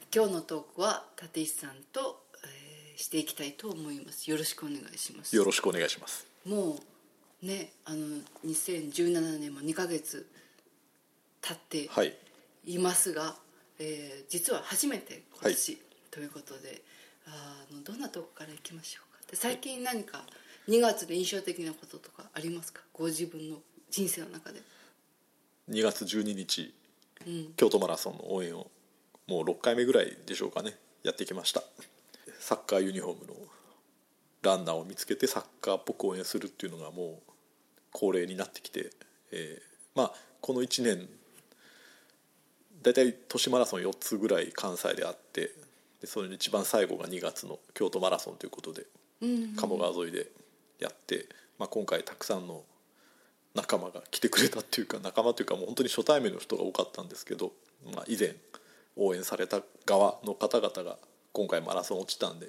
今日のトークは立石さんと、していきたいと思います。よろしくお願いします。 よろしくお願いします。 もうね、2017年も2ヶ月経っていますが、実は初めて今年、ということで、どんなとこからいきましょうか。で、最近何か2月で印象的なこととかありますか？ご自分の人生の中で。 2月12日、京都マラソンの応援をもう6回目ぐらいでしょうかね、やってきました。サッカーユニフォームのランナーを見つけてサッカーっぽく応援するっていうのがもう恒例になってきて、この1年だいたい都市マラソン4つぐらい関西であって、でそれの一番最後が2月の京都マラソンということで、鴨川沿いでやって、今回たくさんの仲間が来てくれたっていうか、仲間というかもう本当に初対面の人が多かったんですけど、以前応援された側の方々が今回マラソン落ちたんで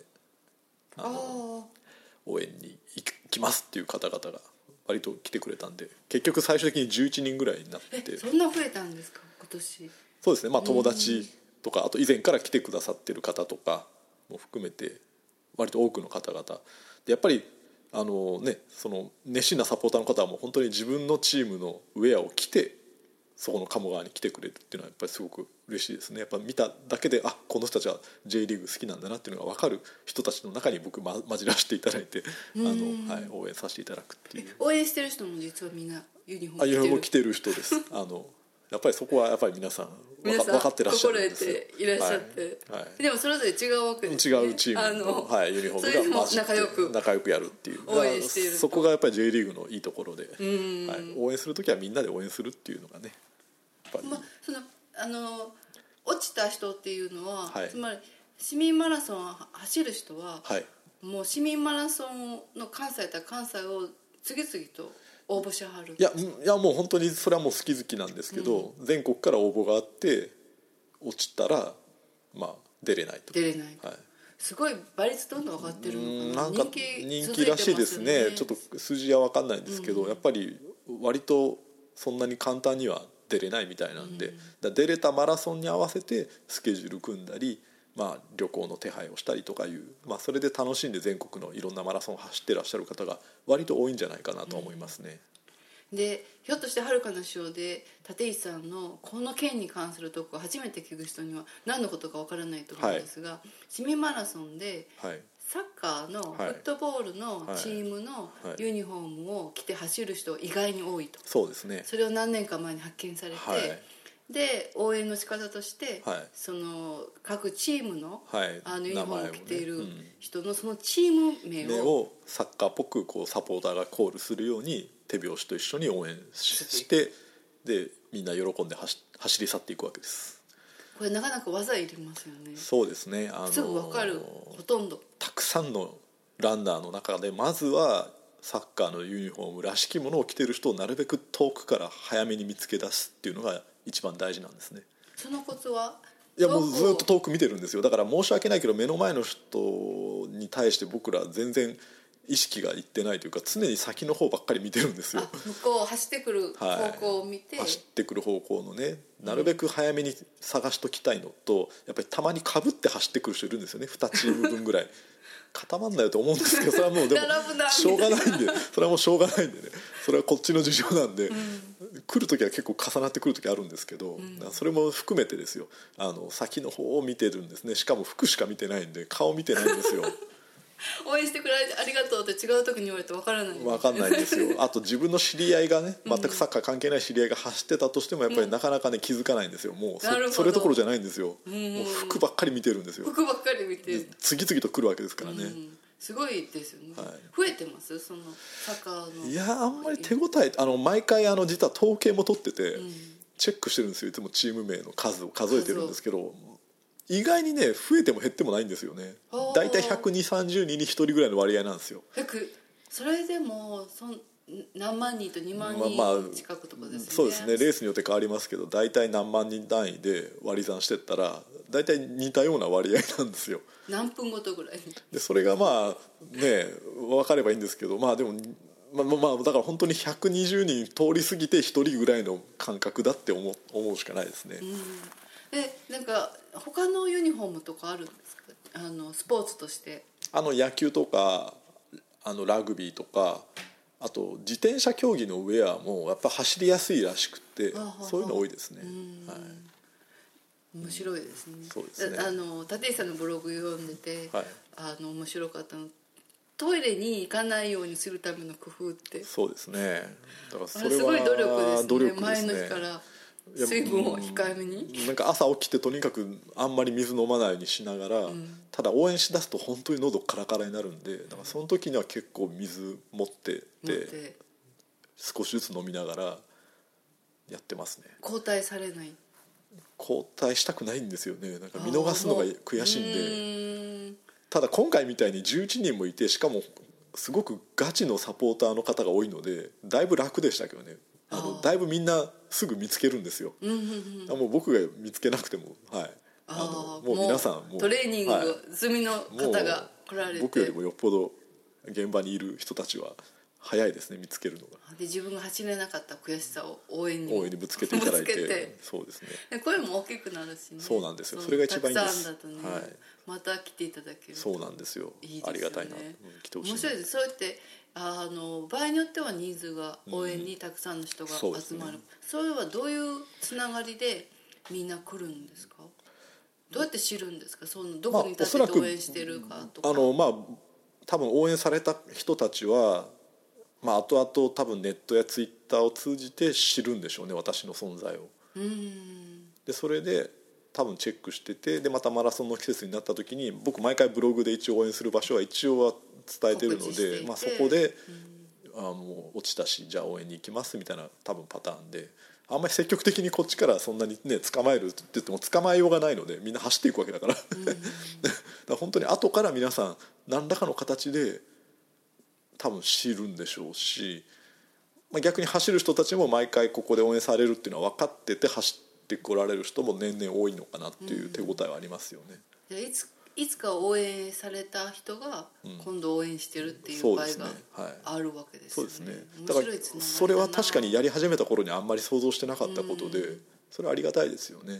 応援に行きますっていう方々が割と来てくれたんで、結局最終的に11人ぐらいになって。 そんな増えたんですか今年？ そうですね、友達とかあと以前から来てくださってる方とかも含めて割と多くの方々で、やっぱりその熱心なサポーターの方はもう本当に自分のチームのウェアを着てそこの鴨川に来てくれるっていうのはやっぱりすごく嬉しいですね。やっぱ見ただけでこの人たちは J リーグ好きなんだなっていうのが分かる人たちの中に僕混じらせていただいて応援させていただくっていう。 応援してる人も実はみんなユニフォーム着てる人ですやっぱりそこはやっぱり皆さん分かってらっしゃるんですよ。 心得ていらっしゃって、でもそれぞれ違うわけですね。 違うチームの、ユニフォームが混じって仲良くやるっていう応援している。 そこがやっぱり J リーグのいいところで、応援するときはみんなで応援するっていうのがね、やっぱり落ちた人っていうのは、つまり市民マラソンを走る人は、もう市民マラソンの関西と関西を次々と応募しはる。 いやもう本当にそれはもう好き好きなんですけど、全国から応募があって落ちたら出れないと。 すごい倍率どんどん上がってるのかな。 なんか人気らしいですね。ちょっと数字は分かんないんですけど、やっぱり割とそんなに簡単には出れないみたいなんで、出れたマラソンに合わせてスケジュール組んだり、旅行の手配をしたりとかいう、それで楽しんで全国のいろんなマラソンを走ってらっしゃる方が割と多いんじゃないかなと思いますね。 でひょっとしてはるかの賞で立石さんのこの件に関するとこを初めて聞く人には何のことかわからないと思うんですが、市民マラソンでサッカーのフットボールのチームのユニフォームを着て走る人が意外に多いと。 そうですね。 それを何年か前に発見されて、で応援の仕方として、その各チームの、ユニフォームを着ている人のそのチーム名をサッカーっぽくサポーターがコールするように手拍子と一緒に応援して、でみんな喜んで走り去っていくわけです。 これなかなか技いりますよね。 そうですね。 すぐ分かる。ほとんどたくさんのランナーの中でまずはサッカーのユニフォームらしきものを着てる人をなるべく遠くから早めに見つけ出すっていうのが一番大事なんですね。 そのコツは？ いやもうずっと遠く見てるんですよ。だから申し訳ないけど目の前の人に対して僕ら全然意識がいってないというか、常に先の方ばっかり見てるんですよ。 向こう走ってくる方向を見て、 走ってくる方向のね、なるべく早めに探しときたいのと、やっぱりたまにかぶって走ってくる人いるんですよね。2チーム分ぐらい固まんなよと思うんですけど、それはもうでもしょうがないんで、それはもうしょうがないんでね、それはこっちの事情なんで、来る時は結構重なってくる時あるんですけど、それも含めてですよ、先の方を見てるんですね。しかも服しか見てないんで顔見てないんですよ。 応援してくれてありがとうって違う時に言われて分からないんですね。 分かんないんですよ。あと自分の知り合いがね、全くサッカー関係ない知り合いが走ってたとしてもやっぱりなかなかね気づかないんですよ。もうそれどころじゃないんですよ。もう服ばっかり見てるんですよ。 服ばっかり見て次々と来るわけですからね。 すごいですよね。増えてますそのサッカーの。 いやあんまり手応え毎回実は統計も取ってて、チェックしてるんですよ。いつもチーム名の数を数えてるんですけど、意外にね増えても減ってもないんですよね。だいたい120-130人に1人ぐらいの割合なんですよ。 それでも何万人と2万人近くとかですよね。 そうですね。レースによって変わりますけど、だいたい何万人単位で割り算してったらだいたい似たような割合なんですよ。 何分ごとぐらいでそれが分かればいいんですけど、でもだから本当に120人通り過ぎて1人ぐらいの感覚だって思うしかないですね。 なんか他のユニフォームとかあるんですか？スポーツとして。 野球とかラグビーとか、あと自転車競技のウェアもやっぱ走りやすいらしくて、そういうの多いですね。はい、 面白いですね。 そうですね。 立石さんのブログ読んでて、 はい、 面白かったの、トイレに行かないようにするための工夫って。 そうですね。だからそれはすごい努力ですね。 努力ですね。 前の日から水分を控えめに。 なんか朝起きてとにかくあんまり水飲まないようにしながら、ただ応援しだすと本当に喉カラカラになるんで、だからその時には結構水持ってて少しずつ飲みながらやってますね。 交代されない？ 交代したくないんですよね。なんか見逃すのが悔しいんで。ただ今回みたいに11人もいて、しかもすごくガチのサポーターの方が多いのでだいぶ楽でしたけどね。だいぶみんなすぐ見つけるんですよ。もう僕が見つけなくても、はい、もう皆さんもうトレーニング済みの方が来られて、 僕よりもよっぽど現場にいる人たちは早いですね、見つけるのが。 で自分が走れなかった悔しさを応援にぶつけていただいてそうですね。 声も大きくなるしね。 そうなんですよ。それが一番いいです。 たくさんだとね、はい、また来ていただける。 そうなんですよ。いいですよね。ありがたいな。来てほしい。 面白いです。そうやって場合によってはニーズが応援にたくさんの人が集まる、それはどういうつながりでみんな来るんですか？どうやって知るんですか？どこに立って応援してるかとか。 多分応援された人たちは、後々多分ネットやツイッターを通じて知るんでしょうね、私の存在を。でそれで多分チェックしてて、でまたマラソンの季節になった時に僕毎回ブログで一応応援する場所は一応は伝えてるので、そこでもう落ちたしじゃあ応援に行きますみたいな多分パターンで、あんまり積極的にこっちからそんなにね捕まえるって言っても捕まえようがないので、みんな走っていくわけだからだから本当に後から皆さん何らかの形で多分知るんでしょうし、逆に走る人たちも毎回ここで応援されるっていうのは分かってて走ってこられる人も年々多いのかなっていう手応えはありますよね。 いつか応援された人が今度応援してるっていう場合があるわけですよね。 そうですね。だからそれは確かにやり始めた頃にあんまり想像してなかったことで、それはありがたいですよね。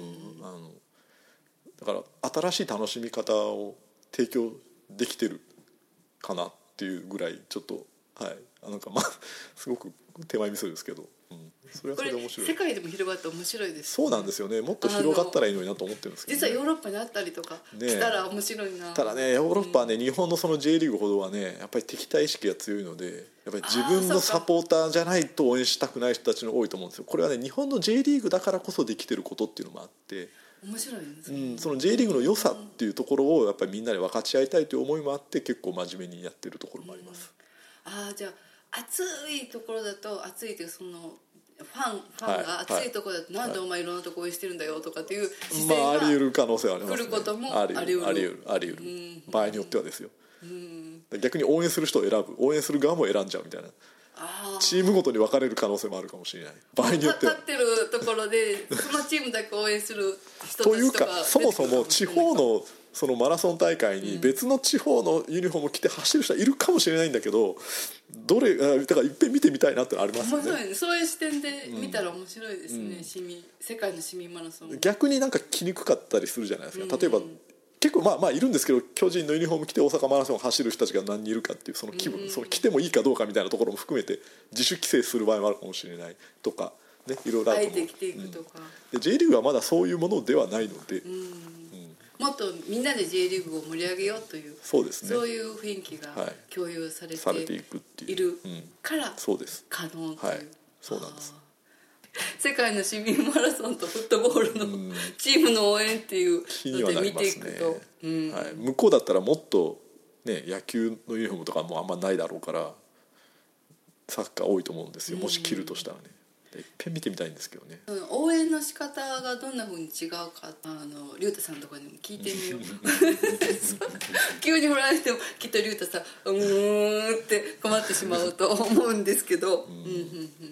だから新しい楽しみ方を提供できてるかなっていうぐらいちょっと、なんかすごく手前味噌ですけど、それはそれで面白い。 世界でも広がって面白いです、 そうなんですよね。もっと広がったらいいのになと思ってるんですけど、 実はヨーロッパにあったりとかしたら面白いな。 ただね、ヨーロッパはね、日本のその J リーグほどはねやっぱり敵対意識が強いので、やっぱり自分のサポーターじゃないと応援したくない人たちの多いと思うんですよ。これはね、日本の J リーグだからこそできてることっていうのもあって、 面白いですね。 その J リーグの良さっていうところをやっぱりみんなで分かち合いたいという思いもあって、結構真面目にやってるところもあります。 じゃあ暑いところだと、暑いというファンが暑いところだと、なんでお前いろんなとこ応援してるんだよとかっていう視線があり得る可能性はありますね。 来ることもあり得る場合によってはですよ。逆に応援する人を選ぶ、応援する側も選んじゃうみたいな、チームごとに分かれる可能性もあるかもしれない、場合によっては。 立ってるところでそのチームだけ応援する人たちとかというか、そもそも地方のそのマラソン大会に別の地方のユニフォームを着て走る人はいるかもしれないんだけど、だからいっぺん見てみたいなってのありますよね。 面白いね。そういう視点で見たら面白いですね、世界の市民マラソン。 逆になんか着にくかったりするじゃないですか。例えば結構いるんですけど、巨人のユニフォーム着て大阪マラソンを走る人たちが何人いるかっていうその気分、その着てもいいかどうかみたいなところも含めて自主規制する場合もあるかもしれないとかね、いろいろあると思う。 あえて着ていくとか、 で J リーグはまだそういうものではないので、 もっとみんなで J リーグを盛り上げようという、 そうですね、 そういう雰囲気が共有されていくっているから可能という、 そうなんです。 世界の市民マラソンとフットボールのチームの応援っていうので見ていくと、 向こうだったらもっと、ね、野球のユニフォームとかもあんまないだろうからサッカー多いと思うんですよ、もし着るとしたらね。いっぺん見てみたいんですけどね。 応援の仕方がどんな風に違うか龍太さんとかにも聞いてみよう急に振られてもきっと龍太さんって困ってしまうと思うんですけど、